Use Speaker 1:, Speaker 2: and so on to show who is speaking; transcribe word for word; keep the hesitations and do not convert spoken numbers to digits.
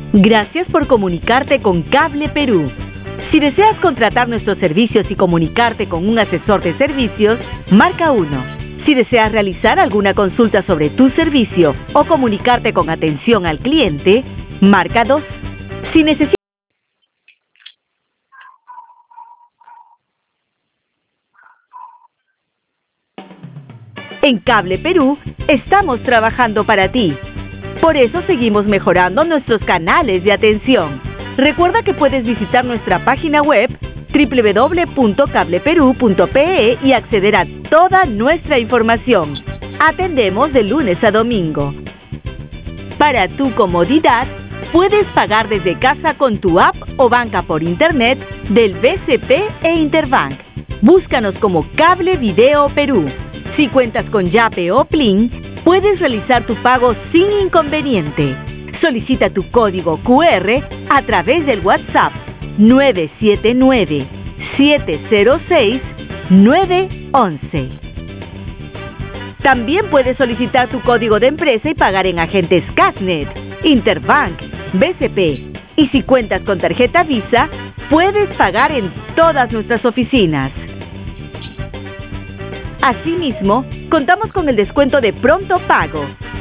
Speaker 1: Gracias por comunicarte con Cable Perú. Si deseas contratar nuestros servicios y comunicarte con un asesor de servicios, marca uno. Si deseas realizar alguna consulta sobre tu servicio o comunicarte con atención al cliente, marca dos. Si necesitas En Cable Perú estamos trabajando para ti. Por eso seguimos mejorando nuestros canales de atención. Recuerda que puedes visitar nuestra página web doble u doble u doble u punto cable perú punto pe e y acceder a toda nuestra información. Atendemos de lunes a domingo. Para tu comodidad, puedes pagar desde casa con tu app o banca por internet del B C P e Interbank. Búscanos como Cable Video Perú. Si cuentas con Yape o Plin, puedes realizar tu pago sin inconveniente. Solicita tu código cu erre a través del WhatsApp nueve siete nueve, siete cero seis, nueve uno uno. También puedes solicitar tu código de empresa y pagar en agentes Casnet, Interbank, B C P. Y si cuentas con tarjeta Visa, puedes pagar en todas nuestras oficinas. Asimismo, contamos con el descuento de Pronto Pago,